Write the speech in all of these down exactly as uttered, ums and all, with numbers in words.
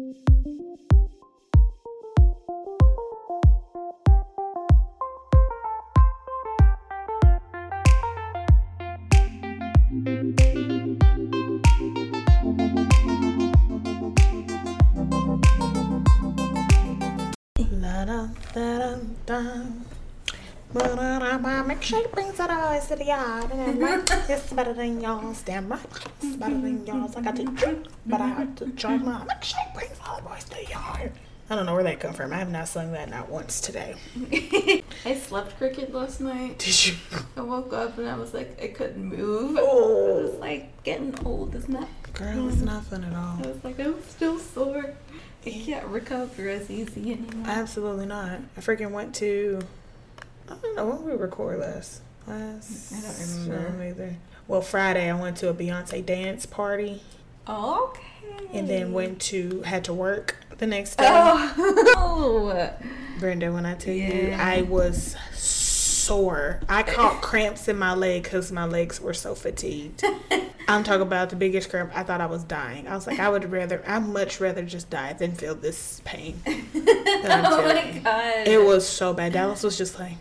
Milkshake brings it always to the yard, and it's better than yours. Damn right, it's better than yours. I got to drink, but I have to drink my milkshake brings all the boys to the yard. I don't know where that come from. I have not sung that not once today. I slept cricket last night. Did you? I woke up and I was like, I couldn't move. Oh. I was like, getting old, isn't that? Girl, it's not fun at all. I was like, I'm still sore. I can't recover as easy anymore. Absolutely not. I freaking went to, I don't know, when we record last? Last I don't remember. either. Well, Friday I went to a Beyonce dance party. Oh, okay. And then went to, had to work the next day. Oh. Brenda, when I tell Yeah. you, I was sore. I caught cramps in my leg because my legs were so fatigued. I'm talking about the biggest cramp. I thought I was dying. I was like, I would rather, I'd much rather just die than feel this pain. Oh my god. It was so bad. Dallas was just like,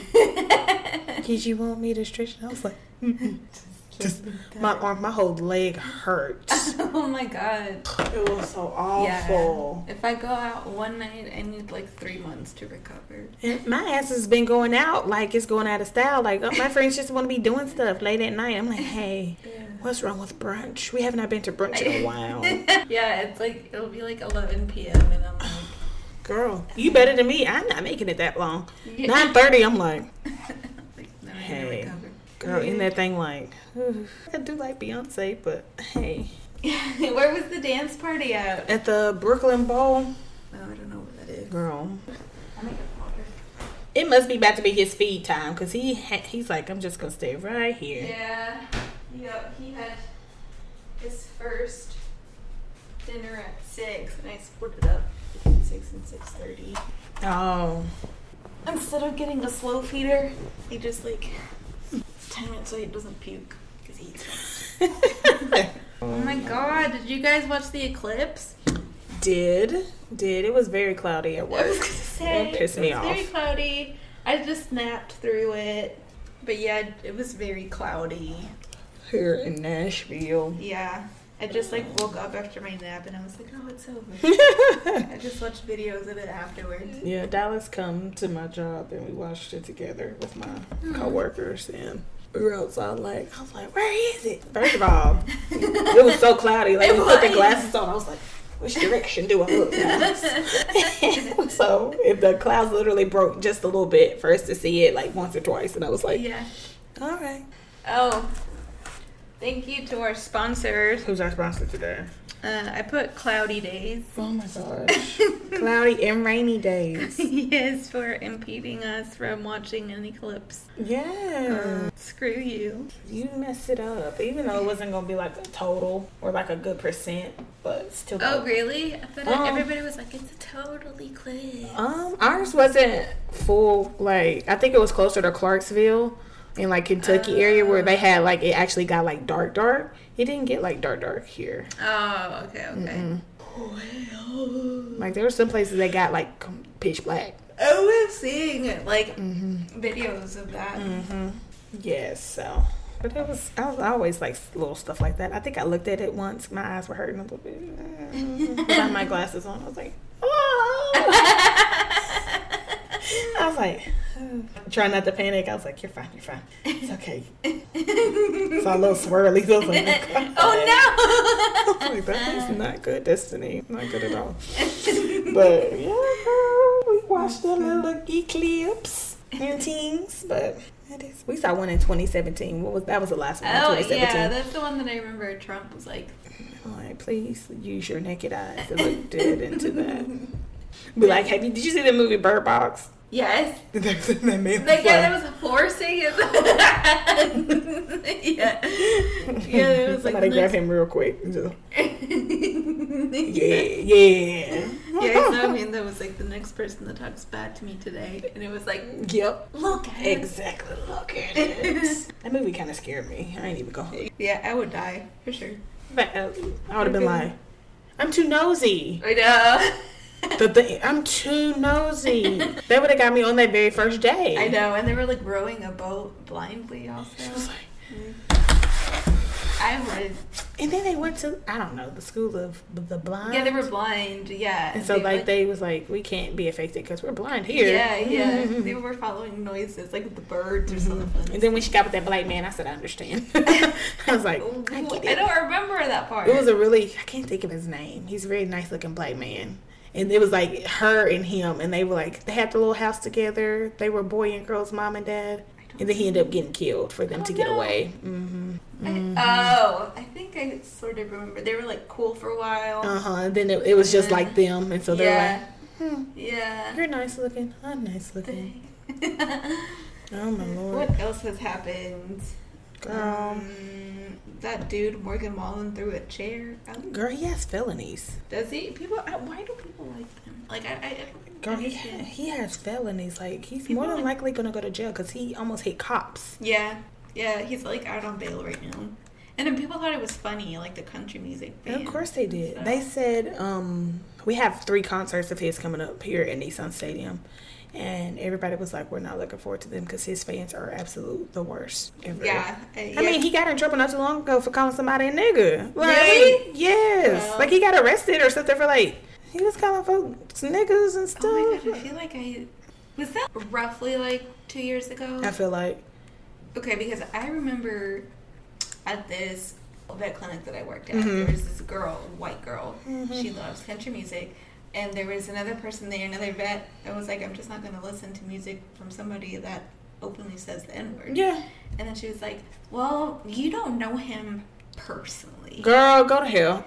did you want me to stretch? And I was like, just my arm, my whole leg hurt. Oh my god. It was so awful. Yeah. If I go out one night, I need like three months to recover. And my ass has been going out like it's going out of style. Like, oh, my friends just want to be doing stuff late at night. I'm like, hey, Yeah. what's wrong with brunch? We have not been to brunch in a while. Yeah, it's like, it'll be like eleven p.m. and I'm like, Girl, you better than me. I'm not making it that long. Yeah. nine thirty, I'm like, like no, I Hey. need to recover. girl, in that thing like, I do like Beyonce, but hey. Where was the dance party at? At the Brooklyn Bowl, No, I don't know what that is. girl, I'll make a water. it must be about to be his feed time because he ha- he's like, I'm just going to stay right here. Yeah. Yep, he had his first dinner at six and I split it up between six and six thirty. Oh. Instead of getting a slow feeder, he just like time it so he doesn't puke because he eats fast. Oh my god, did you guys watch the eclipse? Did. Did. It was very cloudy at I was work. gonna say, It pissed me it was off. very cloudy. I just napped through it. But yeah, it was very cloudy. Here in Nashville. Yeah. I just like woke up after my nap and I was like, oh, it's over. I just watched videos of it afterwards. Yeah, Dallas come to my job and we watched it together with my coworkers and we were outside like, I was like, where is it? First of all, it was so cloudy. Like, It we put the was. glasses on. I was like, which direction do I look now? So if the clouds literally broke just a little bit for us to see it like once or twice, and I was like, Yeah. all right. Oh, thank you to our sponsors. Who's our sponsor today? Uh, I put cloudy days. Oh my gosh. Cloudy and rainy days. Yes, for impeding us from watching an eclipse. Yeah. Uh, screw you. You messed it up. Even though it wasn't going to be like a total or like a good percent, but still. Oh, really? I thought Um, everybody was like, it's a total eclipse. Um, ours wasn't full. Like, I think it was closer to Clarksville in like Kentucky area where they had like, it actually got like dark, dark. It didn't get like dark, dark here. Oh, okay, okay. Mm-mm. Like, there were some places that got like pitch black. I was seeing like Mm-hmm. videos of that. Mm-hmm. Yes, so. But it was, I was always like little stuff like that. I think I looked at it once. My eyes were hurting a little bit. I had my glasses on. I was like, oh. I was like, trying not to panic. I was like, you're fine, you're fine. It's okay. Saw a little swirly. I was like, Oh I was like, that is not good, Destiny. Not good at all. But yeah, girl, we watched a little eclipse and things, but it is. We saw one in twenty seventeen. What was that? Was the last one? no! Oh, twenty seventeen. yeah, that's the one that I remember Trump was like, I'm like, please use your naked eyes to look dead into that. Be like, have you? Did you see the movie Bird Box? yes. that made The guy that was forcing his yeah. Yeah, it was like somebody the grab next- him real quick. And just, yeah. yeah, yeah. Yeah, so I mean, that was like the next person that talks back to me today, and it was like, Yep. look at it. Exactly. Look at it. That movie kind of scared me. I ain't even go. Yeah, I would die for sure. But, uh, I would have been like, I'm too nosy. I know. The thing, I'm too nosy. They would have got me on that very first day. I know, and they were like rowing a boat blindly also. She was like, mm. I would. And then they went to, I don't know, the school of the blind. Yeah, they were blind, yeah. And so, they, like, like, they was like, we can't be affected because we're blind here. Yeah, yeah. They were following noises, like the birds or mm-hmm. something. And then when she got with that black man, I said, I understand. I was like, I get it. I don't remember that part. It was a really, I can't think of his name. He's a very nice looking black man. And it was like her and him, and they were like, they had the little house together. They were boy and girl's mom and dad. And then he ended up getting killed for them oh, to get no. away. Mm-hmm. Mm-hmm. I, oh, I think I sort of remember. They were like cool for a while. Uh huh. And then it, it was just like them, and so they yeah. were like, hmm, yeah, you're nice looking. I'm nice looking. Oh my lord. What else has happened? Girl, um, that dude Morgan Wallen threw a chair. Um, Girl, he has felonies. Does he? People, why do people like him? Like I, I, I don't Girl, he, he has felonies. Like, he's people more than likely going to go to jail because he almost hit cops. Yeah. Yeah, he's, like, out on bail right now. And then people thought it was funny, like the country music band. And of course they did. So. They said, um, we have three concerts of his coming up here at Nissan Stadium. And everybody was like, we're not looking forward to them because his fans are absolute the worst ever. Yeah. Uh, yeah. I mean, he got in trouble not too long ago for calling somebody a nigga. Like, really? Yes. Well, like, he got arrested or something for, like, he was calling folks niggas and stuff. Oh my gosh, I feel like I... Was that roughly, like, two years ago? I feel like... Okay, because I remember at this vet clinic that I worked at, mm-hmm. there was this girl, white girl. Mm-hmm. She loves country music. And there was another person there, another vet, that was like, I'm just not going to listen to music from somebody that openly says the N-word. Yeah. And then she was like, well, you don't know him personally. Girl, go to hell.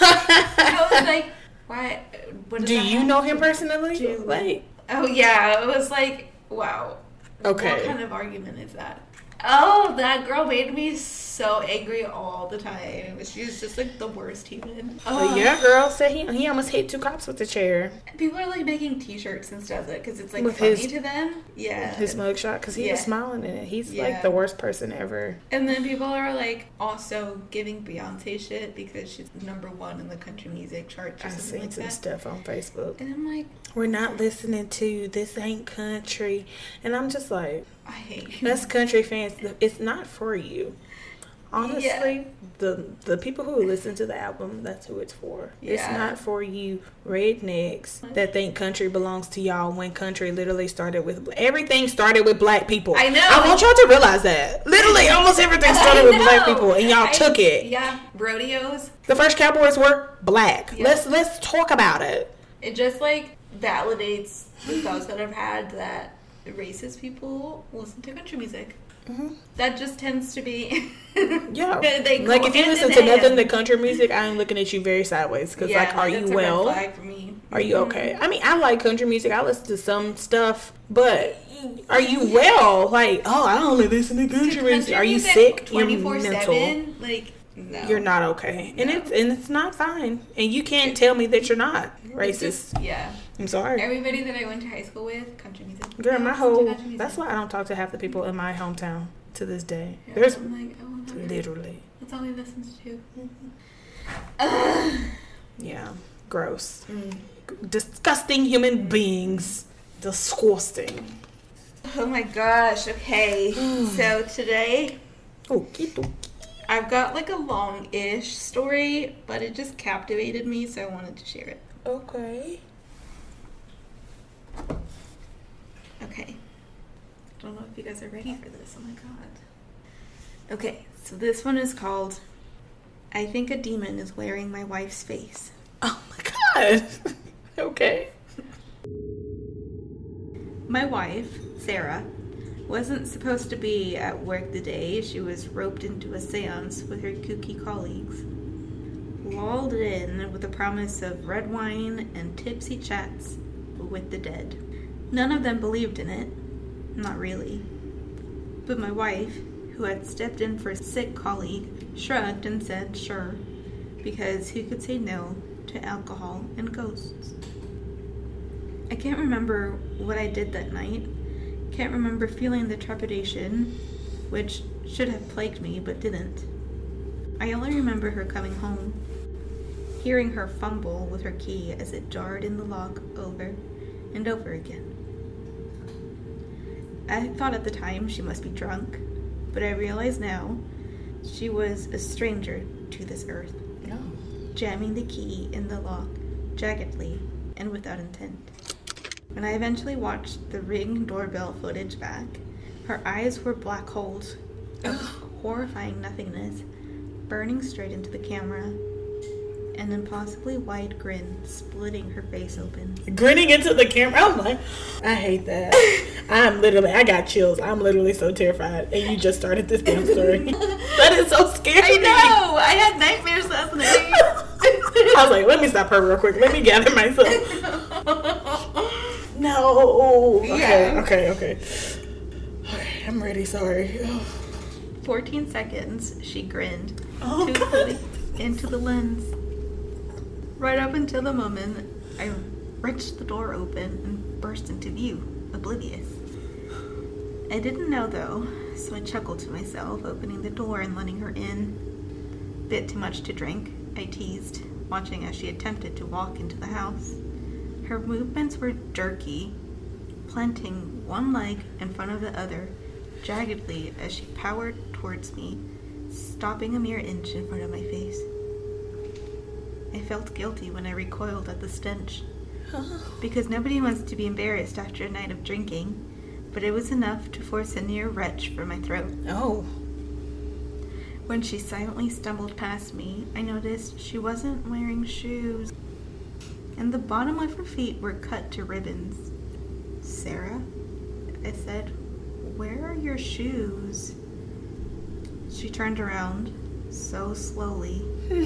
I was like, why? What does Do that you know him to personally? do? Like, oh, yeah. It was like, wow. Okay. What kind of argument is that? Oh, that girl made me so angry all the time. She was just like the worst human. Oh, yeah, girl said he he almost hit two cops with the chair. People are like making T-shirts and stuff because it's like with funny his, to them. Yeah, his mugshot because he yeah. was smiling in it. He's yeah. like the worst person ever. And then people are like also giving Beyonce shit because she's number one in the country music charts. Or I've something seen like some that. stuff on Facebook. And I'm like, we're not listening to This Ain't Country, and I'm just like, I hate you. Us country fans. It's not for you. Honestly, yeah. the the people who listen to the album, that's who it's for. Yeah. It's not for you rednecks that think country belongs to y'all when country literally started with... Everything started with black people. I know. I want y'all to realize that. Literally, almost everything started with black people, and y'all I, took it. Yeah, rodeos. The first cowboys were black. Yeah. Let's Let's talk about it. It just, like, validates the thoughts that I've had that racist people listen to country music. Mm-hmm. That just tends to be yeah they like if you listen to nothing but country music, I'm looking at you very sideways because yeah, like are you well a red flag for me. Are you okay? I mean, I like country music, I listen to some stuff, but are you well? Like, oh, I only listen to country, country music. Are you sick? twenty-four seven Like, no, you're not okay. No. And it's and it's not fine, and you can't tell me that you're not racist. Just, yeah, I'm sorry. Everybody that I went to high school with, country music. Girl, my whole... That's why I don't talk to half the people in my hometown to this day. Yeah, There's... I'm like, oh, no, literally. That's all he listens to. Mm-hmm. Yeah. Gross. Mm. Disgusting human beings. Disgusting. Oh my gosh. Okay. So today... Okie dokie. I've got like a long-ish story, but it just captivated me, so I wanted to share it. Okay. Okay. I don't know if you guys are ready for this. Oh my god. Okay, so this one is called I Think a Demon is Wearing My Wife's Face. Oh my god. Okay. My wife, Sarah, wasn't supposed to be at work the day she was roped into a seance with her kooky colleagues. Walled in with the promise of red wine and tipsy chats with the dead. None of them believed in it. Not really. But my wife, who had stepped in for a sick colleague, shrugged and said sure, because who could say no to alcohol and ghosts? I can't remember what I did that night. Can't remember feeling the trepidation, which should have plagued me but didn't. I only remember her coming home. hearing her fumble with her key as it jarred in the lock over and over again. I thought at the time she must be drunk, but I realize now she was a stranger to this earth, No. jamming the key in the lock jaggedly and without intent. When I eventually watched the Ring doorbell footage back, her eyes were black holes of horrifying nothingness, burning straight into the camera, an impossibly wide grin splitting her face open. Grinning into the camera. I'm like, I hate that. I'm literally, I got chills. I'm literally so terrified. And you just started this damn story. That is so scary. I know! I had nightmares last night. I was like, let me stop her real quick. Let me gather myself. No. Okay, Yeah. okay, okay. Okay, I'm ready. Sorry. fourteen seconds, she grinned Oh, toothfully God. into the lens. Right up until the moment I wrenched the door open and burst into view, oblivious. I didn't know though, so I chuckled to myself, opening the door and letting her in. Bit too much to drink, I teased, watching as she attempted to walk into the house. Her movements were jerky, planting one leg in front of the other, jaggedly as she powered towards me, stopping a mere inch in front of my face. I felt guilty when I recoiled at the stench, because nobody wants to be embarrassed after a night of drinking, but it was enough to force a near retch from my throat. Oh. When she silently stumbled past me, I noticed she wasn't wearing shoes, and the bottom of her feet were cut to ribbons. Sarah, I said, where are your shoes? She turned around, so slowly,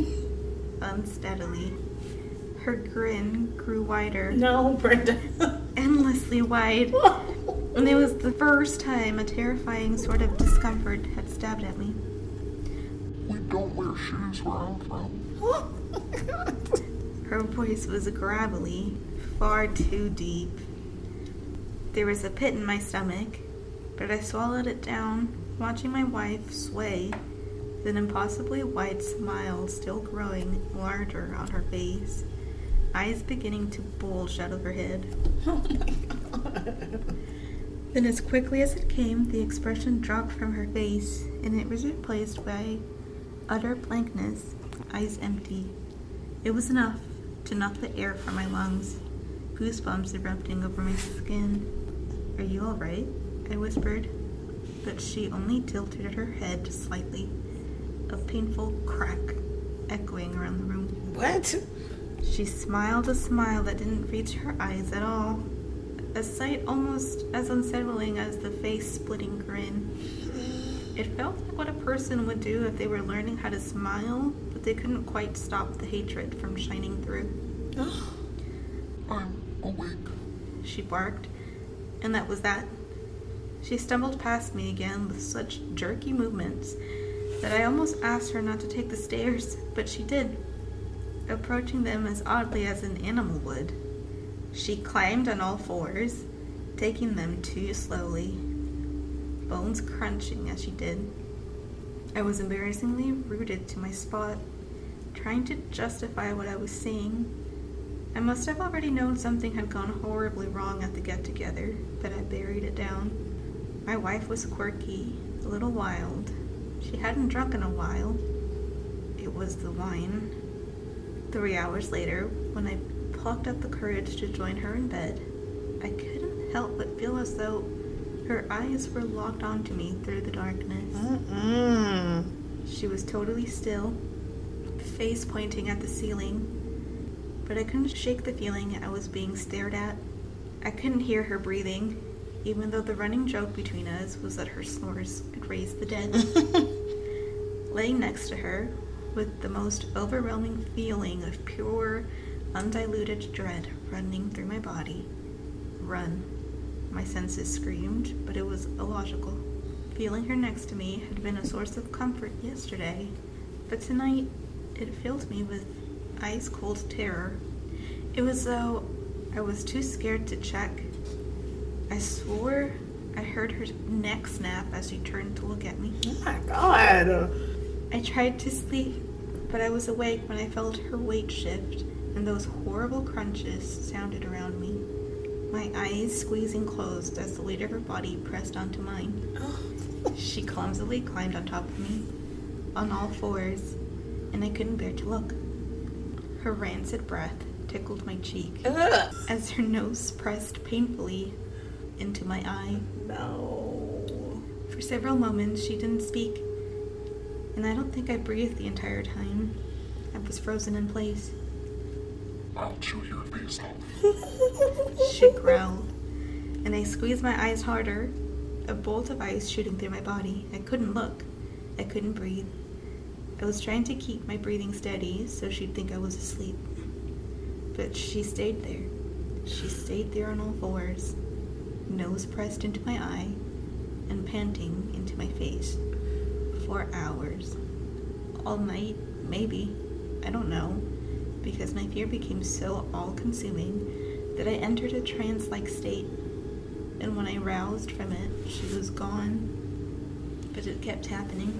unsteadily. Her grin grew wider, No, Brenda. endlessly wide, and it was the first time a terrifying sort of discomfort had stabbed at me. We don't wear shoes where I'm from. Her voice was gravelly, far too deep. There was a pit in my stomach, but I swallowed it down, watching my wife sway, with an impossibly wide smile still growing larger on her face, eyes beginning to bulge out of her head. Oh my God. Then as quickly as it came, the expression dropped from her face, and it was replaced by utter blankness, eyes empty. It was enough to knock the air from my lungs, goosebumps erupting over my skin. Are you all right? I whispered, but she only tilted her head slightly, a painful crack echoing around the room. What? She smiled a smile that didn't reach her eyes at all, a sight almost as unsettling as the face-splitting grin. It felt like what a person would do if they were learning how to smile, but they couldn't quite stop the hatred from shining through. I'm awake. She barked, and that was that. She stumbled past me again with such jerky movements that I almost asked her not to take the stairs, but she did, approaching them as oddly as an animal would. She climbed on all fours, taking them too slowly, bones crunching as she did. I was embarrassingly rooted to my spot, trying to justify what I was seeing. I must have already known something had gone horribly wrong at the get-together, but I buried it down. My wife was quirky, a little wild. She hadn't drunk in a while. It was the wine. Three hours later, when I plucked up the courage to join her in bed, I couldn't help but feel as though her eyes were locked onto me through the darkness. Mm-mm. She was totally still, face pointing at the ceiling, but I couldn't shake the feeling I was being stared at. I couldn't hear her breathing, even though the running joke between us was that her snores could raise the dead. Laying next to her, with the most overwhelming feeling of pure, undiluted dread running through my body. Run. My senses screamed, but it was illogical. Feeling her next to me had been a source of comfort yesterday, but tonight it filled me with ice-cold terror. It was though I was too scared to check. I swore I heard her neck snap as she turned to look at me. Oh my God. I tried to sleep, but I was awake when I felt her weight shift and those horrible crunches sounded around me. My eyes squeezing closed as the weight of her body pressed onto mine. She clumsily climbed on top of me, on all fours, and I couldn't bear to look. Her rancid breath tickled my cheek Ugh. as her nose pressed painfully into my eye. No. For several moments, she didn't speak, and I don't think I breathed the entire time. I was frozen in place. I'll chew your face off. She growled, and I squeezed my eyes harder, a bolt of ice shooting through my body. I couldn't look. I couldn't breathe. I was trying to keep my breathing steady so she'd think I was asleep. But she stayed there. She stayed there on all fours, nose pressed into my eye and panting into my face. For hours. All night, maybe. I don't know. Because my fear became so all-consuming that I entered a trance-like state. And when I roused from it, she was gone. But it kept happening.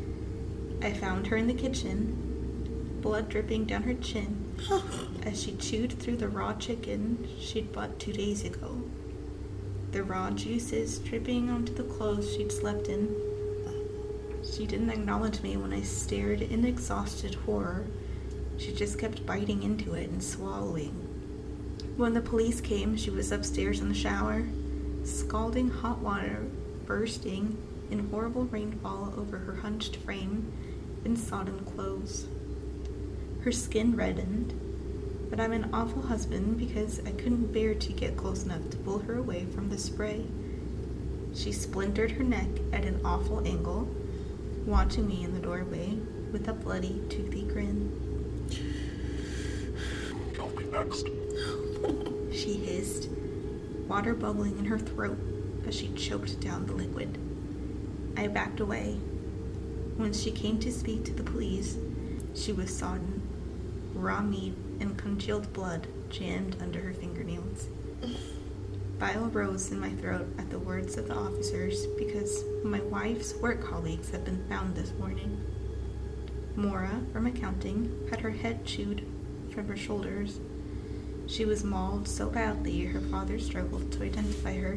I found her in the kitchen, blood dripping down her chin, as she chewed through the raw chicken she'd bought two days ago. The raw juices dripping onto the clothes she'd slept in. She didn't acknowledge me when I stared in exhausted horror. She just kept biting into it and swallowing. When the police came, she was upstairs in the shower, scalding hot water bursting in horrible rainfall over her hunched frame and sodden clothes. Her skin reddened, but I'm an awful husband because I couldn't bear to get close enough to pull her away from the spray. She splintered her neck at an awful angle, watching me in the doorway with a bloody, toothy grin. Tell me next. She hissed, water bubbling in her throat as she choked down the liquid. I backed away. When she came to speak to the police, she was sodden, raw meat and congealed blood jammed under her fingernails. Bile rose in my throat at the words of the officers because my wife's work colleagues had been found this morning. Mora, from accounting, had her head chewed from her shoulders. She was mauled so badly her father struggled to identify her.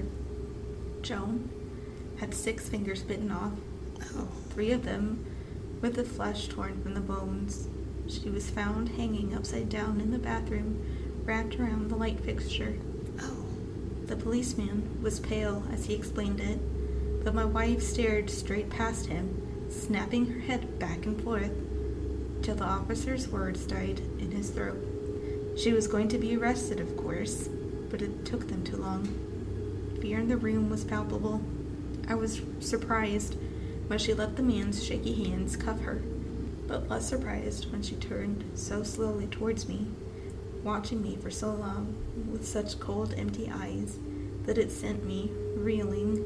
Joan had six fingers bitten off, oh, three of them with the flesh torn from the bones. She was found hanging upside down in the bathroom, wrapped around the light fixture. Oh. The policeman was pale as he explained it, but my wife stared straight past him, snapping her head back and forth, till the officer's words died in his throat. She was going to be arrested, of course, but it took them too long. Fear in the room was palpable. I was surprised when she let the man's shaky hands cuff her, but less surprised when she turned so slowly towards me, watching me for so long with such cold, empty eyes that it sent me reeling.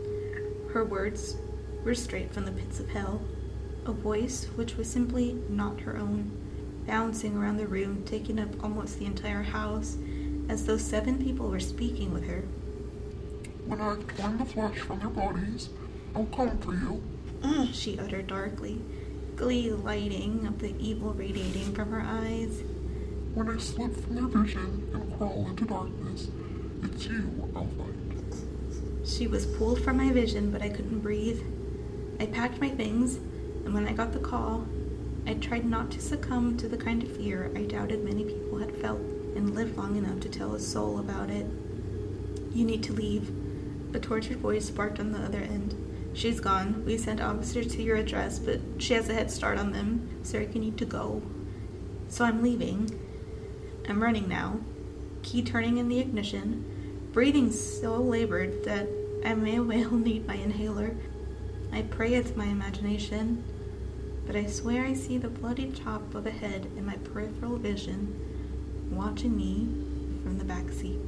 Her words were straight from the pits of hell, a voice which was simply not her own, bouncing around the room, taking up almost the entire house, as though seven people were speaking with her. When I've torn the flesh from their bodies, I'll come for you. She uttered darkly, glee lighting up the evil radiating from her eyes. When I slip from their vision and crawl into darkness, it's you I'll find. She was pulled from my vision, but I couldn't breathe. I packed my things, and when I got the call, I tried not to succumb to the kind of fear I doubted many people had felt and lived long enough to tell a soul about it. You need to leave. A tortured voice barked on the other end. She's gone. We sent officers to your address, but she has a head start on them, so you need to go. So I'm leaving. I'm running now, key turning in the ignition, breathing so labored that I may well need my inhaler. I pray it's my imagination, but I swear I see the bloody top of a head in my peripheral vision, watching me from the back seat.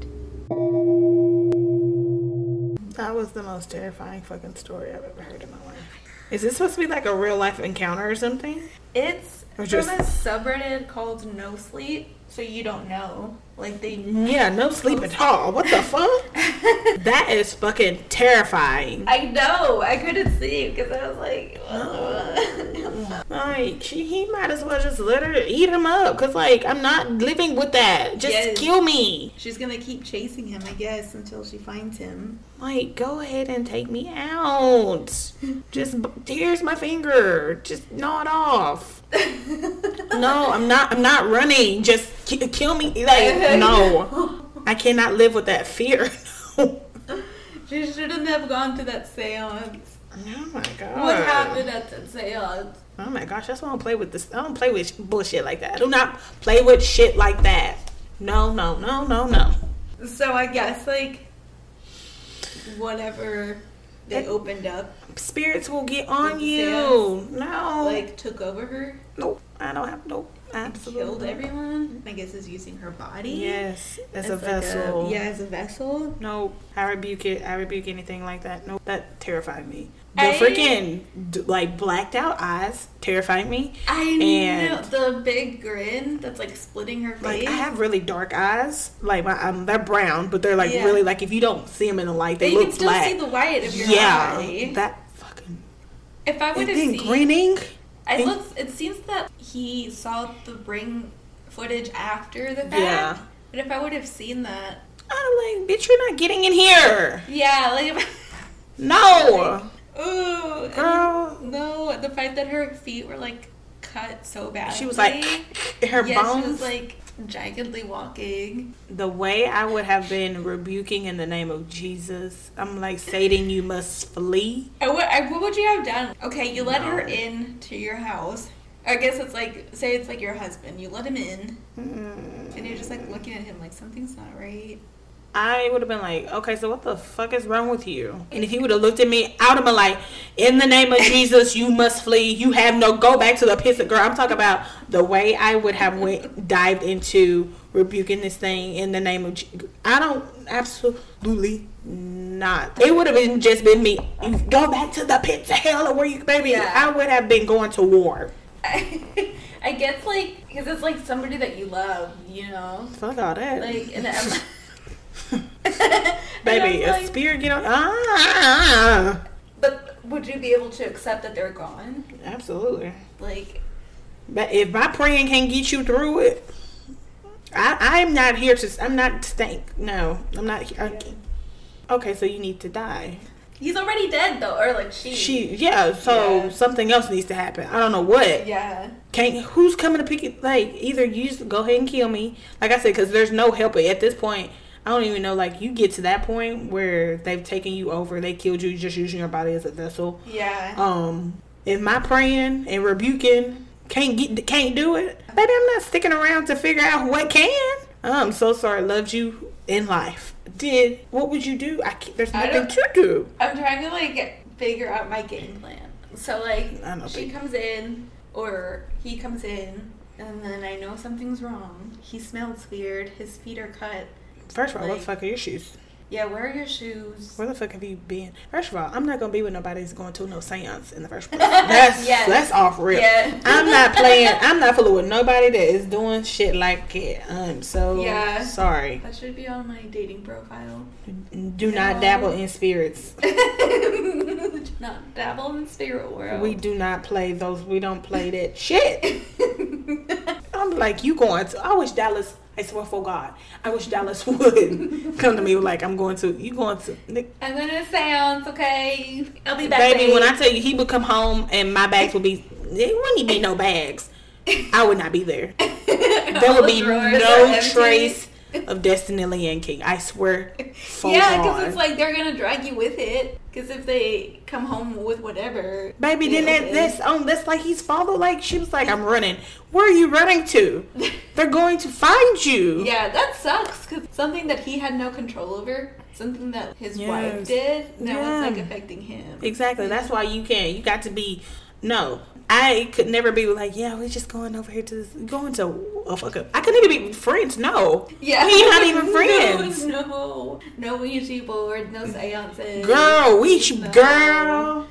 That was the most terrifying fucking story I've ever heard in my life. Is this supposed to be like a real life encounter or something? It's Or from just- a subreddit called No Sleep, so you don't know. Like they Yeah, no sleep at all. What the fuck? That is fucking terrifying. I know. I couldn't sleep because I was like, Oh Like, she, he might as well just let her eat him up. Because, like, I'm not living with that. Just Yes. kill me. She's gonna keep chasing him, I guess, until she finds him. Like, go ahead and take me out. Just, here's my finger. Just gnaw it off. No, I'm not, I'm not running. Just ki- kill me. Like, no. I cannot live with that fear. No. She shouldn't have gone to that seance. Oh, my God. What happened at that seance? Oh my gosh, that's why I don't play with this. I don't play with bullshit like that. I do not play with shit like that. No, no, no, no, no. So I guess, like, whatever they It- opened up, Spirits will get on With you. seance? No. like, took over her, nope. I don't have, nope. Absolutely. killed everyone. I guess is using her body. Yes, as, a like vessel. yeah, as a vessel. Nope. I rebuke it. I rebuke anything like that. Nope. That terrified me. The I- freaking, d- like, blacked out eyes terrified me. I And- know the big grin that's like splitting her face. Like, I have really dark eyes. Like, my, um, they're brown, but they're, like, Yeah. really, like, if you don't see them in the light, they but you look can still black. see the white of your yeah. eye. That fucking... If I would And have then seen, grinning. I and- looked. It seems that he saw the ring footage after the fact. Yeah. But if I would have seen that, I'm like, bitch, you're not getting in here. yeah, like if No. I, ooh, Girl. and no, the fact that her feet were like cut so badly. She was like, her yeah, bones. she was like jaggedly walking. The way I would have been rebuking in the name of Jesus, I'm like, Satan, you must flee. I would, I, what would you have done? Okay, you let her No. in to your house. I guess it's like, say it's like your husband. You let him in, Mm. and you're just like looking at him like something's not right. I would have been like, okay, so what the fuck is wrong with you? And if he would have looked at me, I would have been like, in the name of Jesus, you must flee. You have no, go back to the pits of, girl. I'm talking about the way I would have went, dived into rebuking this thing in the name of Jesus. I don't, absolutely not. It would have been just been me. You go back to the pits of hell or where you, baby. Yeah. I would have been going to war. I guess like because it's like somebody that you love, you know, Fuck all that. like and I'm, Baby, and I'm a like, spirit get on. Ah, but would you be able to accept that they're gone? absolutely. Like, But if my praying can't get you through it, I I'm not here to. I'm not stink. No, I'm not. I, okay, so you need to die. he's already dead though, or like she. She, yeah. So Yeah. something else needs to happen. I don't know what. Yeah. Can't. Who's coming to pick it? Like either you just go ahead and kill me. Like I said, because there's no help at this point. I don't even know. Like you get to that point where they've taken you over. They killed you just using your body as a vessel. Yeah. Um, if my praying and rebuking can't get can't do it, baby, I'm not sticking around to figure out what can. I'm so sorry. Loved you in life. Did what would you do? I can't, there's I nothing don't- to do. I'm trying to like figure out my game plan. So like I don't she think- comes in or he comes in and then I know something's wrong. He smells weird. His feet are cut. First of all, what Like- the fuck are your shoes? Yeah, where are your shoes? Where the fuck have you been? First of all, I'm not gonna be with nobody that's going to no seance in the first place. That's Yes. that's off rip. Yeah. I'm not playing. I'm not fooling with nobody that is doing shit like it. I'm so Yeah. sorry. That should be on my dating profile. Do not No. dabble in spirits. Not dabble in spirit world. We do not play those. We don't play that shit. I'm like, you going to? I wish Dallas. I swear for God, I wish Dallas would come to me like, I'm going to. You going to? Nick, I'm gonna seance, okay? I'll be back. baby, late. when I tell you, he would come home and my bags would be. There wouldn't even be no bags. I would not be there. There All would the be drawers no are empty. trace of Destiny Lee and King. I swear for Yeah, God. because it's like they're gonna drag you with it. Because if they come home with whatever, Baby, then yeah, that, okay. that's um, that's like he's father. Like she was like, I'm running. Where are you running to? They're going to find you. Yeah, that sucks. Because something that he had no control over, something that his Yes. wife did, now Yeah. it's like affecting him. Exactly. That's why you can't. You got to be. No, I could never be like, yeah, we're just going over here to this, going to a fuck up. I couldn't even be friends. No. Yeah, We not even friends. No, no, no Ouija board, no seances. Girl, we No. girl.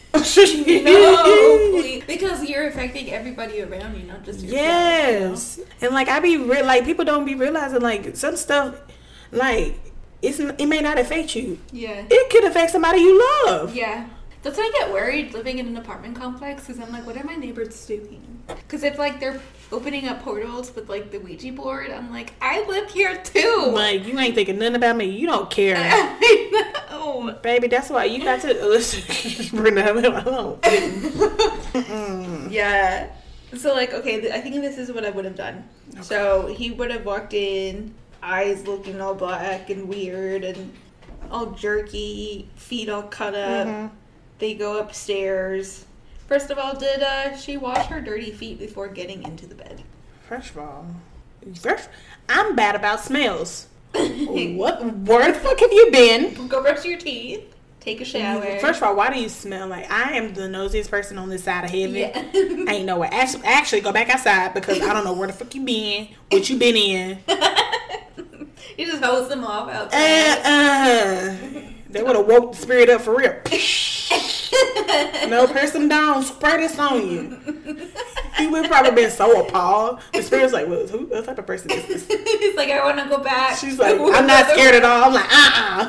No, please. Because you're affecting everybody around you, not just yourself. Yes, and like I be real, like people don't be realizing like some stuff, like it's it may not affect you. You know? Yeah. It could affect somebody you love. Yeah. That's why I get worried living in an apartment complex, because I'm like, what are my neighbors doing? Because if, like, they're opening up portals with, like, the Ouija board, I'm like, I live here, too. Like, you ain't thinking nothing about me. You don't care. I know. Baby, that's why you got to... Listen, Brenda, leave me alone. Mm-mm. Yeah. So, like, okay, th- I think this is what I would have done. Okay. So, he would have walked in, eyes looking all black and weird and all jerky, feet all cut up. Mm-hmm. They go upstairs. First of all, did uh, she wash her dirty feet before getting into the bed? First of all, first, I'm bad about smells. What? Where the fuck have you been? Go brush your teeth. Take a shower. First of all, why do you smell like... I am the nosiest person on this side of heaven. Yeah. Ain't nowhere. Actually, actually, go back outside because I don't know where the fuck you been, what you been in. You just hose them off outside. Uh, uh, they would have woke the spirit up for real. No, press them down. Spray this on you. He would probably been so appalled. The spirit's like, well, who, what type of person is this? He's like, I want to go back. She's like, I'm not scared at all. I'm like, uh-uh.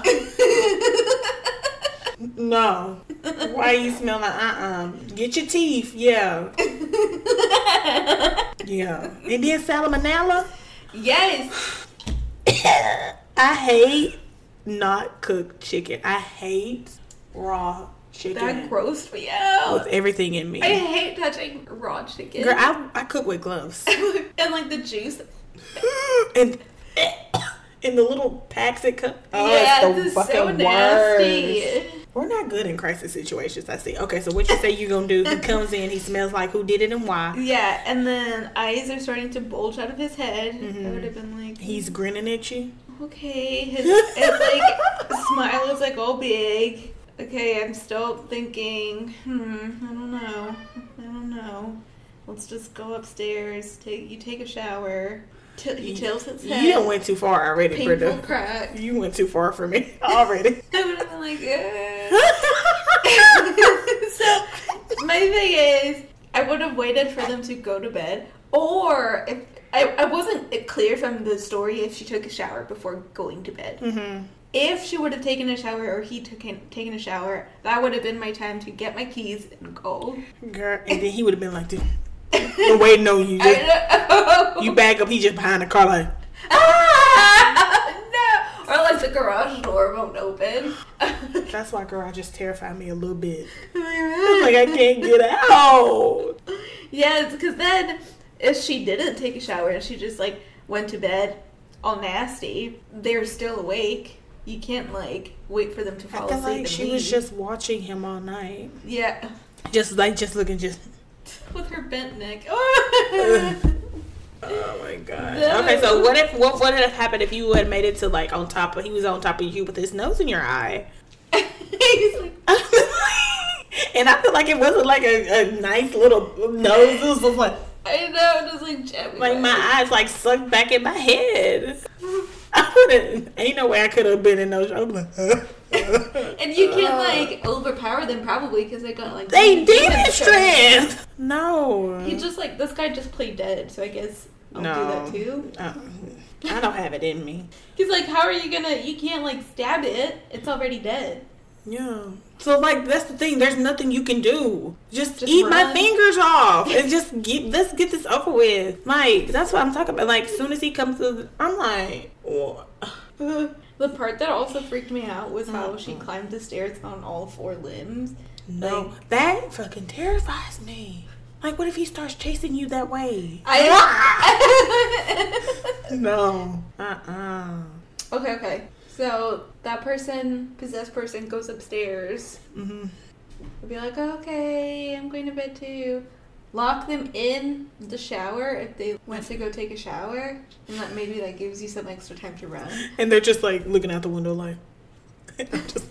No. Why you smell like uh-uh? Get your teeth. Yeah. Yeah. And then salmonella? Yes. I hate not cooked chicken. I hate raw chicken. That grossed me out. With everything in me. I hate touching raw chicken. Girl, I, I cook with gloves. And like the juice. and in the little packs it comes. Oh, yeah, it's the this fucking is so nasty. worst. We're not good in crisis situations, I see. Okay, so what you say you gonna do? He comes in, he smells like who did it and why. Yeah, and then eyes are starting to bulge out of his head. Mm-hmm. I would have been like, He's grinning at you. okay. His, his like smile is like all big. Okay, I'm still thinking. Hmm, I don't know. I don't know. Let's just go upstairs. Take you take a shower. T- he tilts his head. You done went too far already, Painful Brenda. crack. You went too far for me already. I would have been like, eh. So my thing is, I would have waited for them to go to bed, or if I, I wasn't clear from the story if she took a shower before going to bed. Mm-hmm. If she would have taken a shower or he took in, taken a shower, that would have been my time to get my keys and go. Girl, and then he would have been like, dude, we're waiting on you. Just, I know. you back up, he just behind the car like, Ah, no. Or like the garage door won't open. that's why garages terrify me a little bit. I'm like, I can't get out. Yes, because then if she didn't take a shower and she just like went to bed all nasty, they're still awake. You can't like wait for them to fall I feel asleep. like and she leave. was just watching him all night. Yeah, Just like, just looking, just. with her bent neck. Oh my god. No. Okay, so what if what would have happened if you had made it to like on top of he was on top of you with his nose in your eye? He's like, And I feel like it wasn't like a, a nice little nose. It was just like I know, just like jabbing like my eyes like sucked back in my head. I wouldn't. Ain't no way I could have been in those. I was like, And you can't like overpower them probably because they got like they demon demon strength. No. He just like this guy just played dead, so I guess I'll no. do that too. Uh, I don't have it in me. He's like, how are you gonna? You can't like stab it. It's already dead. Yeah. So like that's the thing. There's nothing you can do. Just, Just eat my run. fingers off and just get. Let's get this over with. Like that's what I'm talking about. Like as soon as he comes to, the, I'm like, what? The part that also freaked me out was how Mm-mm. she climbed the stairs on all four limbs. No, Like- that fucking terrifies me. Like, what if he starts chasing you that way? I. No. Uh-uh. Okay, okay. So that person, possessed person, goes upstairs. Mm-hmm. I'll be like, okay, I'm going to bed too. Lock them in the shower if they went to go take a shower, and that maybe that gives you some extra time to run. And they're just like looking out the window, like, just.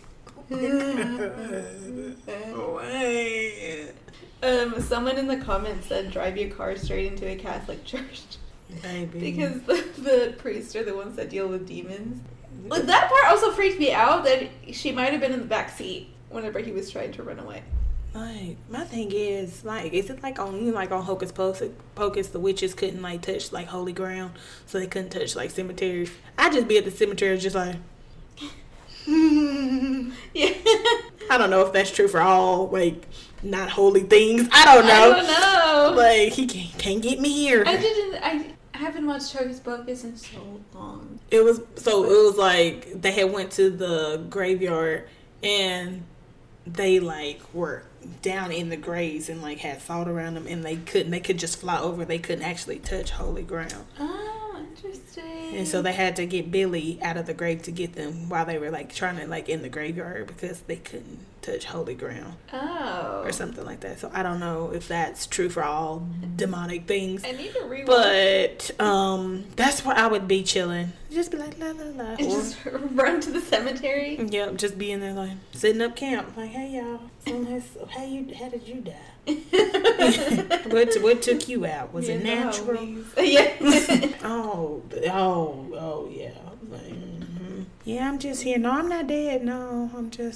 Wait. Um, someone in the comments said, drive your car straight into a Catholic church. Baby. Because the, the priests are the ones that deal with demons. Like, that part also freaked me out that she might have been in the back seat whenever he was trying to run away. Like, my thing is, like, is it like on, you know, like on Hocus Pocus, Pocus, the witches couldn't, like, touch, like, holy ground, so they couldn't touch, like, cemeteries. I'd just be at the cemetery just like, Yeah. I don't know if that's true for all, like, not holy things. I don't know. I don't know. Like, he can't, can't get me here. I didn't, I haven't watched Hocus Pocus in so long. It was, so it was like, they had went to the graveyard, and they, like, were down in the graves and, like, had salt around them, and they couldn't, they could just fly over. They couldn't actually touch holy ground. Oh, interesting. And so they had to get Billy out of the grave to get them while they were, like, trying to, like, in the graveyard because they couldn't touch holy ground. Oh. Or something like that. So I don't know if that's true for all demonic things. I need to rewatch. But um, that's where I would be chilling. Just be like, la, la, la. And Or, just run to the cemetery. yep, just be in there, like, setting up camp. Like, hey, y'all. So nice. How, you, how did you die? what, what took you out? Was You it know, natural? Yeah. Oh, oh, oh, yeah. Like, mhm. Yeah, I'm just here. No, I'm not dead. No, I'm just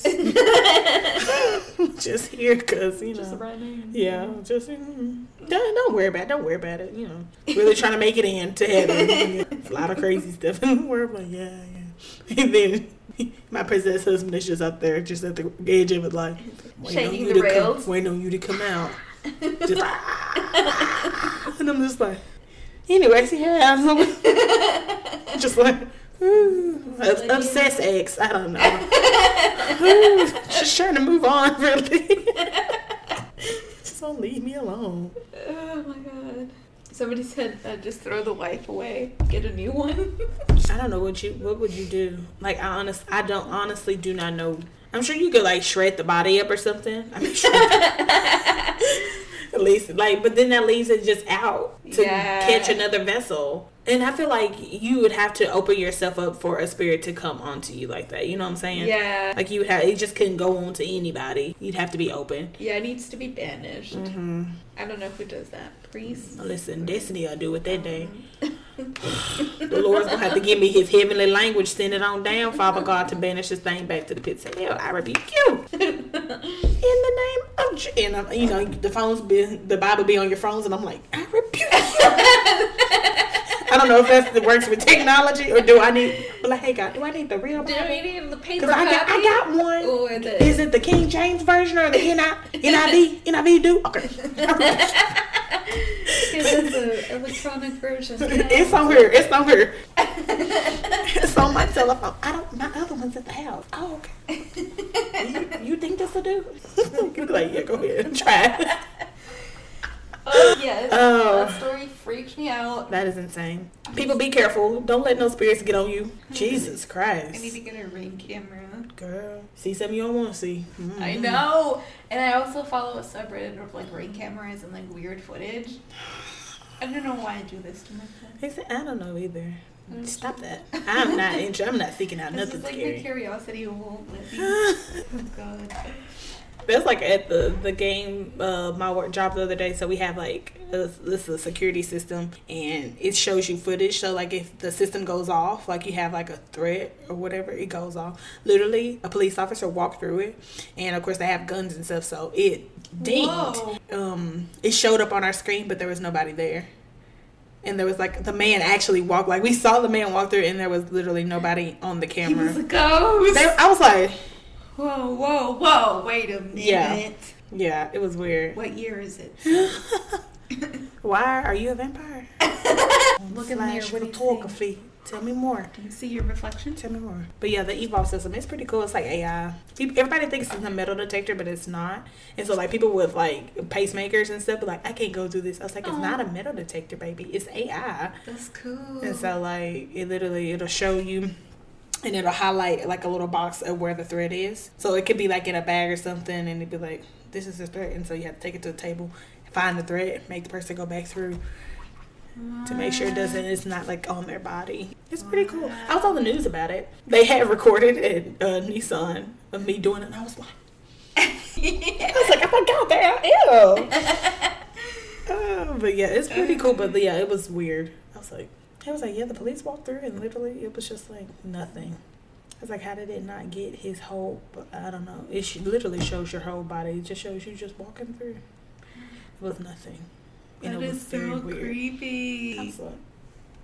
just here because, you know. Just running. Yeah, just mm, don't, don't worry about it. Don't worry about it. You know, really trying to make it in to heaven. It's a lot of crazy stuff in the world. Like, yeah, yeah. And then my possessed husband is just up there, just at the edge of it, like waiting on Shaking you the to rails. come, waiting on you to come out. Just ah, and I'm just like, anyways, yeah, I'm just like. Ooh, obsessed ex. I don't know. Ooh, just trying to move on, really. Just don't leave me alone. Oh my god. Somebody said, uh, just throw the wife away, get a new one. I don't know what you. What would you do? Like, I honest, I don't honestly do not know. I'm sure you could like shred the body up or something. I mean, shred at least, like, but then that leaves it just out to Yeah. catch another vessel. And I feel like you would have to open yourself up for a spirit to come onto you like that. You know what I'm saying? Yeah. Like you would have, it just couldn't go on to anybody. You'd have to be open. Yeah, it needs to be banished. Mm-hmm. I don't know who does that. Priest? Listen, Destiny will do it that day. The Lord's gonna have to give me His heavenly language, send it on down, Father God, to banish this thing back to the pits of hell. I rebuke you in the name of Je-. And I'm, you know, the phones be, the Bible be on your phones, and I'm like, I rebuke you. I don't know if that's that works with technology, or do I need? But like, hey God, do I need the real Do Bible? we need the paper Because I got, I got one. Or the... Is it the King James version or the N I V? N I V do? Okay. It's the electronic version. It's on here. It's on here. It's on my telephone. I don't. My other one's at the house. Oh, okay. You, you think this will do? You're like, yeah, go ahead. Try it. Oh, yes. Oh. That story freaked me out. That is insane. People, be careful. Don't let no spirits get on you. Jesus I need Christ. to get a ring camera. Girl, see something you don't want to see. Mm-hmm. I know. And I also follow a subreddit of like ring cameras and like weird footage. I don't know why I do this to myself. I don't know either. Stop that. I'm not interested. I'm not seeking out It's nothing just like scary. the curiosity won't let me. Oh god. That's like at the the game, uh, my work job the other day. So we have like a, this is a security system, and it shows you footage. So like if the system goes off, like you have like a threat or whatever, it goes off. Literally, a police officer walked through it, and of course they have guns and stuff. So it dinged. Whoa. Um, it showed up on our screen, but there was nobody there. And there was like the man actually walked. Like we saw the man walk through, and there was literally nobody on the He camera. was a ghost. They, I was like, Whoa, whoa, whoa! Wait a minute. Yeah. yeah, it was weird. What year is it? Why are you a vampire? Look in the mirror. Flash What do you see? photography. Tell me more. Do you see your reflection? Tell me more. But yeah, the Evolve system, it's pretty cool. It's like A I. People, everybody thinks it's a metal detector, but it's not. And so like people with like pacemakers and stuff, be like, I can't go do this. I was like, it's Aw. not a metal detector, baby. It's A I. That's cool. And so like it literally it'll show you. And it'll highlight like a little box of where the threat is. So it could be like in a bag or something, and it'd be like, this is the threat. And so you have to take it to the table, find the threat, make the person go back through to make sure it doesn't, it's not like on their body. It's pretty cool. I was on the news about it. They had recorded at uh, Nissan of me doing it, and I was like, I was like, oh my God, there, ew. uh, but yeah, it's pretty cool. But yeah, it was weird. I was like, I was like, yeah, the police walked through, and literally it was just like nothing. I was like, how did it not get his whole, I don't know. It sh- literally shows your whole body. It just shows you just walking through. It was nothing. And That it was is so very weird. creepy. I was like,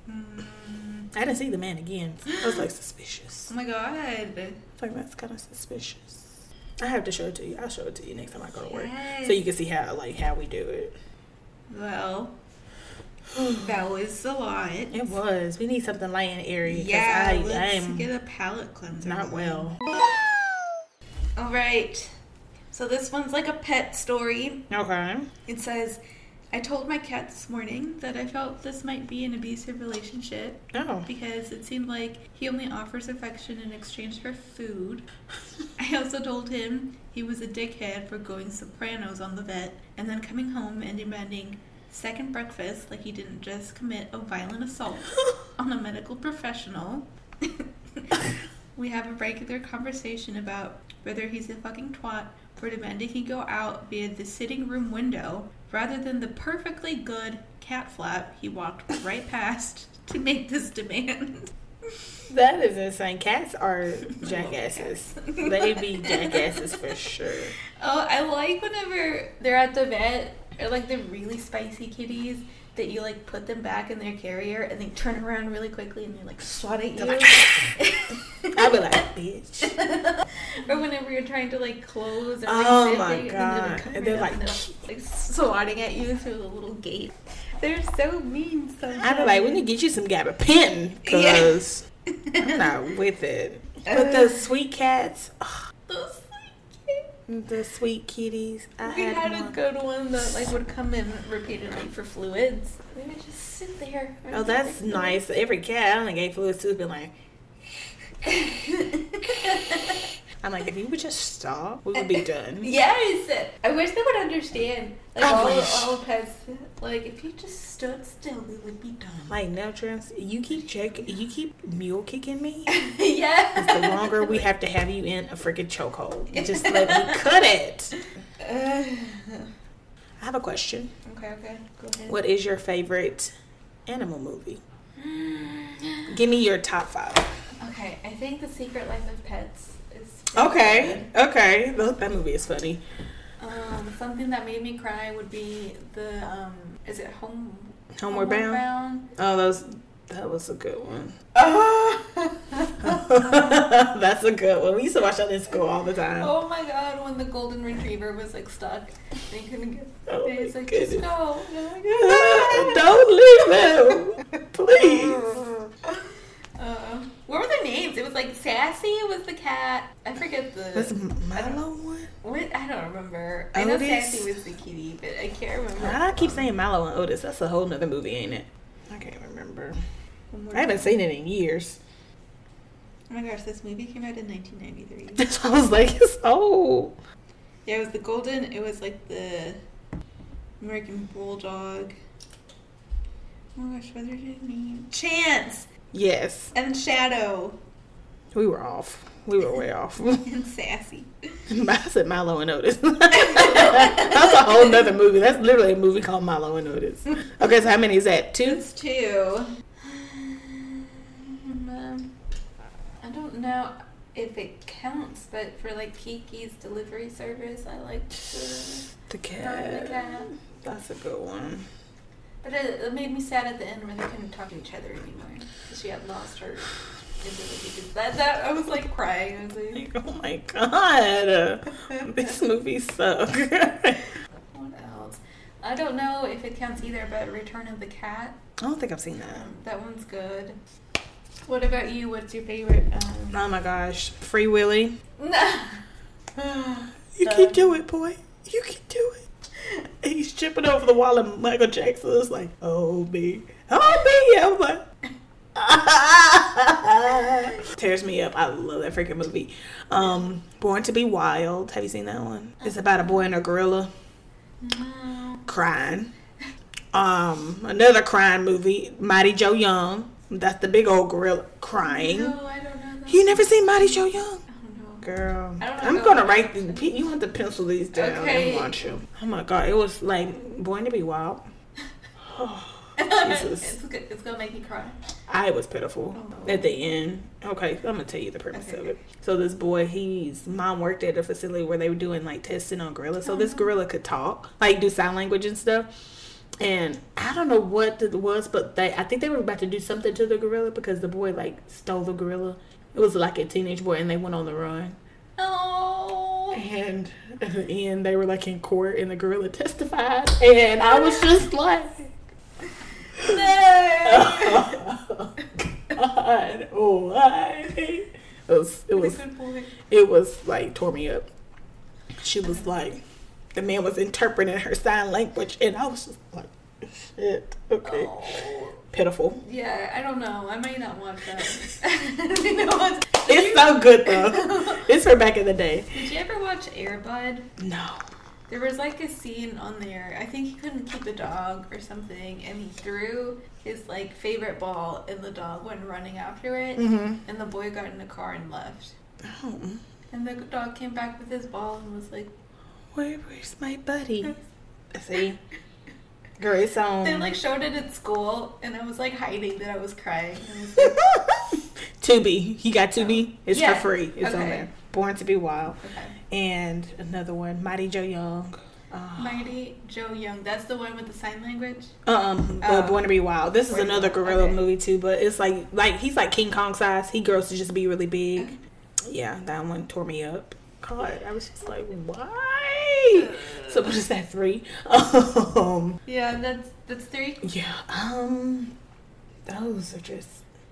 Mm. I didn't see the man again. I was like suspicious. Oh my god. I was like, that's kind of suspicious. I have to show it to you. I'll show it to you next time I go to work, Yes. so you can see how like how we do it. Well, that was a lot. It was. We need something light and airy. 'Cause Yeah, I, let's I'm get a palate cleanser. not well. All right. So this one's like a pet story. Okay. It says, I told my cat this morning that I felt this might be an abusive relationship Oh. because it seemed like he only offers affection in exchange for food. I also told him he was a dickhead for going Sopranos on the vet and then coming home and demanding second breakfast like he didn't just commit a violent assault on a medical professional. We have a regular conversation about whether he's a fucking twat for demanding he go out via the sitting room window rather than the perfectly good cat flap he walked right past to make this demand. That is insane. Cats are jackasses. They be jackasses for sure. Oh, I like whenever they're at the vet, or like the really spicy kitties that you like put them back in their carrier and they turn around really quickly and they like swat at you. Like, I'll be like, bitch. Or whenever you're trying to like close or like Oh sit my there, God. and they're, like, And they're like, and they're like swatting at you through the little gate. They're so mean sometimes. I'll be like, we need to get you some gabapentin because I'm not with it. But the sweet cats, ugh, Those sweet the sweet kitties. I We had, had a one. good one that like would come in repeatedly for fluids. We would just sit there. Oh, that's nice. Every cat I only gave fluids to has been like, I'm like, if you would just stop, we would be done. Yes! I wish they would understand. Like, I all, wish. all pets, like, if you just stood still, we would be done. Like, no, Trans, you keep checking, you keep mule kicking me. Yeah. The longer we have to have you in a freaking chokehold. Just let me cut it. Uh, I have a question. okay, okay. Go ahead. What is your favorite animal movie? Give me your top five. Okay, I think The Secret Life of Pets is Okay, okay. That that movie is funny. Um, something that made me cry would be the, um, is it Home... Homeward Bound? Bound? Oh, that was, that was a good one. That's a good one. We used to watch that in school all the time. Oh my god, when the golden retriever was like stuck and he couldn't get Oh it. It's my like, goodness. just go. Don't leave them, please. Uh, what were their names? It was like Sassy was the cat. I forget the... That's Milo one? What? I don't remember. I know Otis? Sassy was the kitty, but I can't remember. I keep saying Milo and Otis. That's a whole nother movie, ain't it? I can't remember. I haven't seen it in years. Oh my gosh, this movie came out in nineteen ninety-three. That's why I was like, it's old. Yeah, it was the golden... It was like the American Bulldog. Oh my gosh, what's her name? Chance! Yes. And Shadow. We were off. We were way off. And Sassy. I said Milo and Otis. That's a whole nother movie. That's literally a movie called Milo and Otis. Okay, so how many is that? Two? It's two. Um, I don't know if it counts, but for like Kiki's delivery service, I like the, The the cat. cat. That's a good one. But it, it made me sad at the end where they couldn't talk to each other anymore because she had lost her ability to. That, that I was like crying. I was like, Like, oh my god. This movie sucks. what else? I don't know if it counts either, but Return of the Cat. I don't think I've seen that. Um, that one's good. What about you? What's your favorite? Um, Oh my gosh. Free Willy. You Um, can do it, boy. You can do it. And he's tripping over the wall and Michael Jackson is like, oh me. Oh me. I'm like, tears me up. I love that freaking movie. Um, Born to Be Wild. Have you seen that one? It's about a boy and a gorilla no. crying. Um, another crying movie, Mighty Joe Young. That's the big old gorilla crying. No, I don't know that. You never seen Mighty Joe Young? I don't know. Girl, I don't know I'm if gonna I'll write watch these. You have to pencil these down Okay. and watch them. Oh my god, it was like Born to Be Wild. Oh, Jesus, it's, good. It's gonna make me cry. I was pitiful Oh. at the end. Okay, I'm gonna tell you the premise Okay. of it. So this boy, he's mom worked at a facility where they were doing like testing on gorillas. So this gorilla could talk, like do sign language and stuff. And I don't know what it was, but they I think they were about to do something to the gorilla because the boy like stole the gorilla. It was like a teenage boy, and they went on the run. Oh. And at the end, they were like in court, and the gorilla testified, and I was just like, No. oh, God, why? It was it was Good boy. it was like tore me up. She was like, the man was interpreting her sign language, and I was just like, shit, okay. Oh. Pitiful. Yeah, I don't know. I might not watch that. You know what? It's so good, though. It's from back in the day. Did you ever watch Air Bud? No. There was like a scene on there. I think he couldn't keep a dog or something, and he threw his like favorite ball, and the dog went running after it, Mm-hmm. and the boy got in the car and left. Oh. And the dog came back with his ball and was like, Where, where's my buddy? See? Girl, it's on. they like showed it at school, and I was like hiding that I was crying. And I was like, Tubi. He got Tubi. It's Yeah. for free. It's on Okay. there. Born to be Wild. okay. And another one, Mighty Joe Young. Uh, Mighty Joe Young. That's the one with the sign language? um, the Oh. Born to be Wild. This is Born to be another Wild, gorilla okay. movie too, but it's like like he's like King Kong size. He grows to just be really big. Yeah, that one tore me up. God, I was just like, why? So what is that, three? Um, Yeah, that's that's three. yeah. Um, those are just.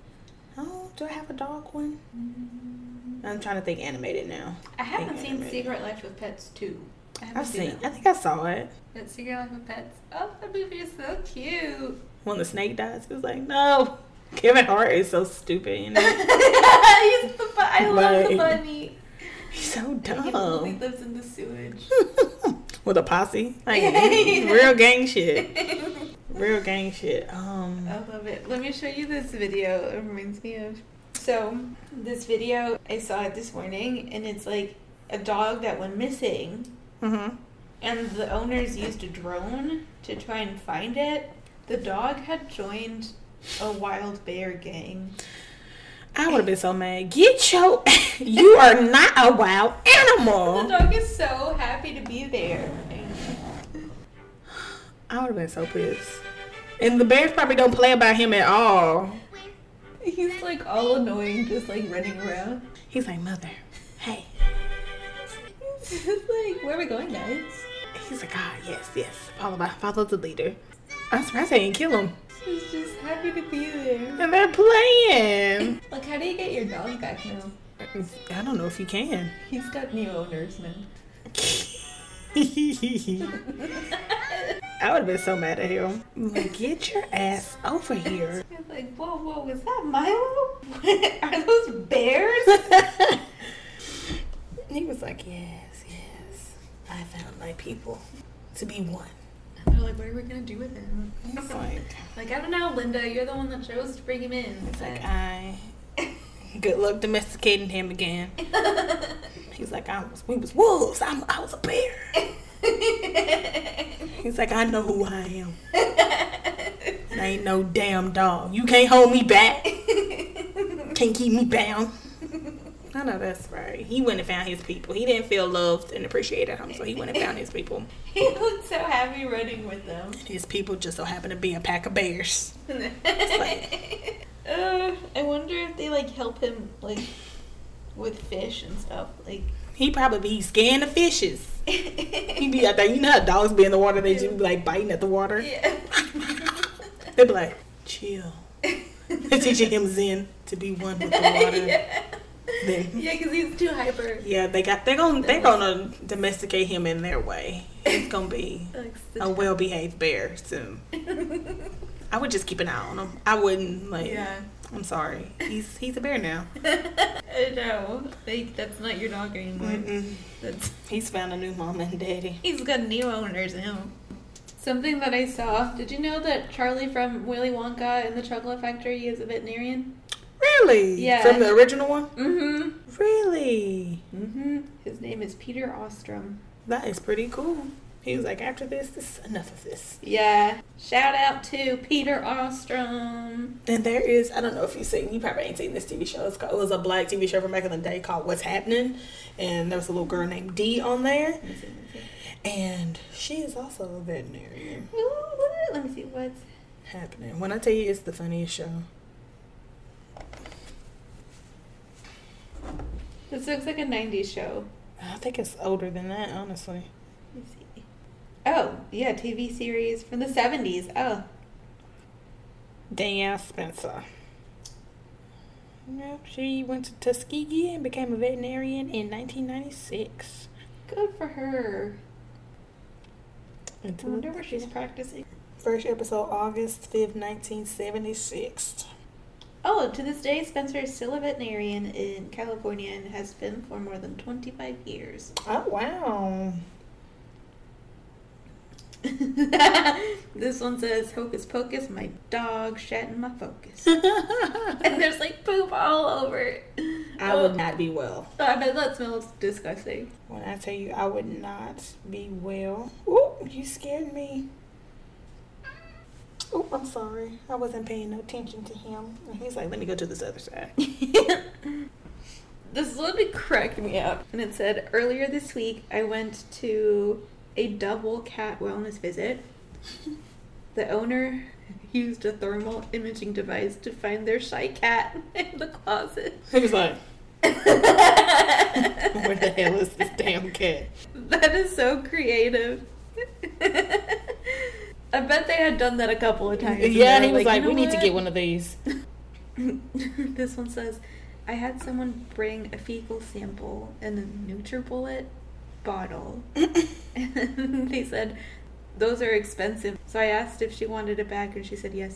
Oh, do I have a dog one? I'm trying to think animated now. I haven't Think seen animated. Secret Life of Pets two. I haven't I've seen. that I one. think I saw it. That Secret Life of Pets. Oh, that movie is so cute. When the snake dies, it was like, no. Kevin Hart is so stupid. You know? He's the fu- I love the Like, bunny. He's so He dumb. lives in the sewage. With a posse. Like, real gang shit. Real gang shit. Um, I love it. Let me show you this video. It reminds me of. So, this video, I saw it this morning, and it's like a dog that went missing, mhm. and the owners used a drone to try and find it. The dog had joined a wild bear gang. I would have been so mad. Get your. You are not a wild The animal. dog is so happy to be there. I would have been so pissed. And the bears probably don't play about him at all. He's like all annoying, just like running around. He's like, mother, hey. He's like, where are we going, guys? He's like, ah, yes, yes. Follow by, follow the leader. I'm surprised they didn't kill him. He's just happy to be there. And they're playing. Like, how do you get your dog back now? I don't know if you can. He's got new owners now. I would have been so mad at him. Like, get your ass over here. He's like, whoa, whoa, is that Milo? Are those bears? He was like, yes, yes. I found my people to be one. And they're like, what are we going to do with him? He's like, Like, I don't know, Linda. You're the one that chose to bring him in. it's like, I. Good luck domesticating him again. He's like, I was, we was wolves. I'm, I was a bear. He's like, I know who I am. And I ain't no damn dog. You can't hold me back. Can't keep me bound. I know that's right. He went and found his people. He didn't feel loved and appreciated him, so he went and found his people. He looked so happy running with them. His people just so happened to be a pack of bears. like- uh, I wonder if they like help him like with fish and stuff. Like He probably be scaring the fishes. He be out there. You know how dogs be in the water? They just be like biting at the water. yeah. They be like, chill. They're teaching him Zen to be one with the water. yeah. Then, Yeah, because he's too hyper. yeah, they got. They're gonna. They're gonna domesticate him in their way. It's gonna be Like, a well-behaved bear soon. I would just keep an eye on him. I wouldn't like. yeah. I'm sorry. He's he's a bear now. I know. Like, that's not your dog anymore. Mm-mm. That's He's found a new mama and daddy. He's got new owners now. Something that I saw. Did you know that Charlie from Willy Wonka and the Chocolate Factory is a veterinarian? Really? Yeah. From the original one? Mm-hmm. Really? Mm-hmm. His name is Peter Ostrom. That is pretty cool. He was like, after this, this is enough of this. Yeah. Shout out to Peter Ostrom. And there is, I don't know if you've seen, you probably ain't seen this T V show. It's called, it was a black T V show from back in the day called What's Happening. And there was a little girl named Dee on there. And she is also a veterinarian. Ooh, Let me see what's happening. When I tell you it's the funniest show. This looks like a nineties show. I think it's older than that, honestly. Let me see. Oh, yeah, T V series from the seventies. Oh. Danielle Spencer. Yep, she went to Tuskegee and became a veterinarian in nineteen ninety-six. Good for her. I Until wonder where she's practicing. First episode, August fifth, nineteen seventy-six. Oh, to this day, Spencer is still a veterinarian in California and has been for more than twenty-five years. Oh, wow. This one says, Hocus Pocus, my dog shat in my focus. And there's like poop all over it. I would not be well. I bet that smells disgusting. When I tell you I would not be well. Ooh, you scared me. Oh, I'm sorry. I wasn't paying no attention to him. And he's like, let me go to this other side. This one cracked me up. And it said, earlier this week, I went to a double cat wellness visit. The owner used a thermal imaging device to find their shy cat in the closet. He was like, where the hell is this damn cat? That is so creative. I bet they had done that a couple of times. Yeah, he was like, you know we need what? to get one of these. This one says, I had someone bring a fecal sample in a NutriBullet bottle. And they said, those are expensive. So I asked if she wanted it back, and she said yes.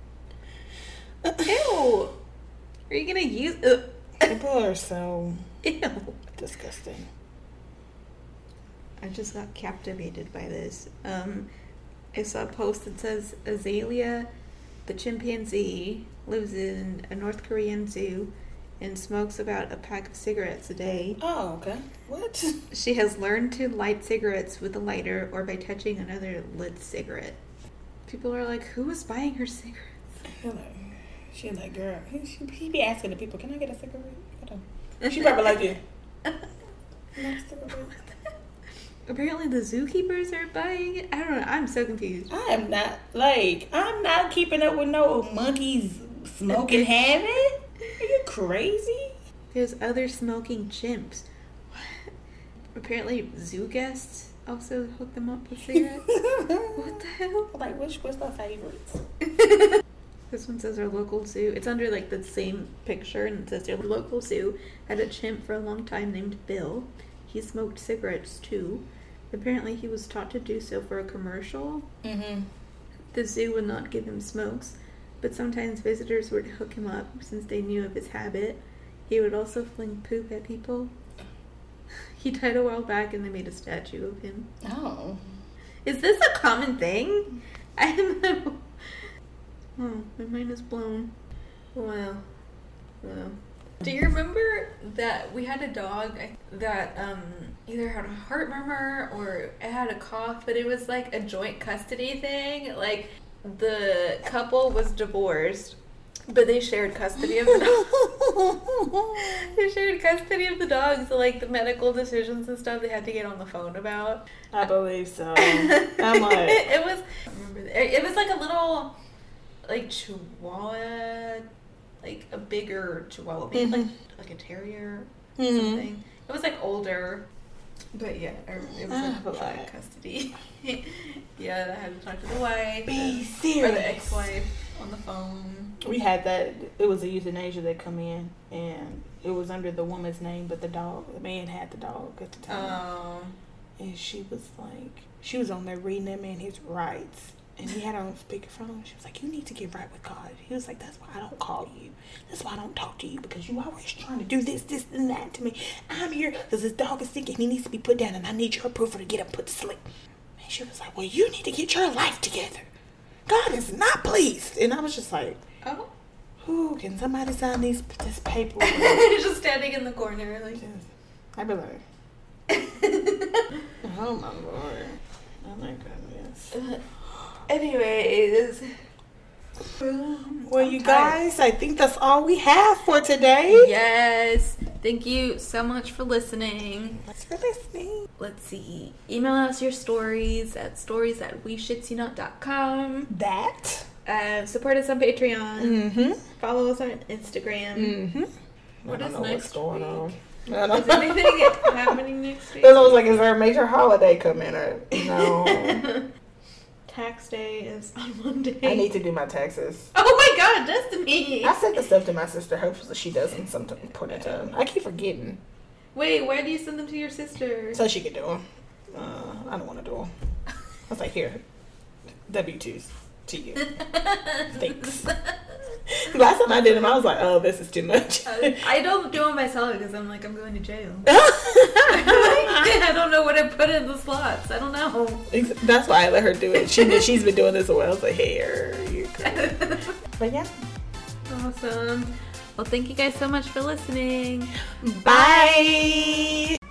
Ew! Are you gonna use it? People are so Ew. disgusting. I just got captivated by this. Um, I saw a post that says Azalea, the chimpanzee, lives in a North Korean zoo and smokes about a pack of cigarettes a day. Oh, okay. What? She has learned to light cigarettes with a lighter or by touching another lit cigarette. People are like, who is buying her cigarettes? Like, she like, girl, he, she, he be asking the people, can I get a cigarette? Hold on. She probably like it. Apparently the zookeepers are buying it. I don't know. I'm so confused. I am not, like, I'm not keeping up with no monkeys smoking habit. Are you crazy? There's other smoking chimps. What? Apparently zoo guests also hook them up with cigarettes. What the hell? Like, which was their favorites? This one says our local zoo. It's under like the same picture, and it says their local zoo had a chimp for a long time named Bill. He smoked cigarettes too. Apparently he was taught to do so for a commercial. Mm-hmm. The zoo would not give him smokes, but sometimes visitors would hook him up since they knew of his habit. He would also fling poop at people. He died a while back and they made a statue of him. Oh. Is this a common thing? I don't know. Oh, my mind is blown. Wow. Wow. Do you remember that we had a dog that um, either had a heart murmur or it had a cough, but it was like a joint custody thing? Like, the couple was divorced, but they shared custody of the dog. They shared custody of the dog, so like the medical decisions and stuff they had to get on the phone about. I believe so. I'm like... It was, I remember that. It was like a little, like, chihuahua... like a bigger chihuahua, maybe Mm-hmm. like like a terrier or Mm-hmm. something. It was like older, but yeah, I remember it was like Oh, joint custody. Yeah, I had to talk to the wife Be and- serious. or the ex-wife on the phone. We had that. It was a euthanasia that come in, and it was under the woman's name, but the dog, the man had the dog at the time, Um, and she was like, she was on there reading that man his rights. And he had her on speakerphone. She was like, you need to get right with God. He was like, that's why I don't call you. That's why I don't talk to you. Because you always trying to do this, this, and that to me. I'm here because this dog is sick and he needs to be put down. And I need your approval to get him put to sleep. And she was like, well, you need to get your life together. God is not pleased. And I was just like, oh, who can somebody sign these, this paper? just standing in the corner, like. I'd be like, oh my Lord. Oh my goodness. Anyways. Well, you guys, I think that's all we have for today. Yes. Thank you so much for listening. Thanks for listening. Let's see. Email us your stories at stories at we shits you not dot com. That. Uh, support us on Patreon. Mm-hmm. Follow us on Instagram. Mm-hmm. What I is don't know next what's going week? on. I don't Is know. anything happening next week? Then I was like, is there a major holiday coming or no? Tax day is on Monday. I need to do my taxes. Oh my god, Destiny! I sent the stuff to my sister. Hopefully she doesn't some point in time. I keep forgetting. Wait, why do you send them to your sister? So she could do them. Uh, I don't want to do them. I was like, here, W twos to you. Thanks. Last time I did them, I was like, oh, this is too much. I don't do them myself because I'm like, I'm going to jail. I don't know what I put in the slots. I don't know. That's why I let her do it. She did, she's been doing this a while. I was like, hey, are you good? But yeah. Awesome. Well, thank you guys so much for listening. Bye.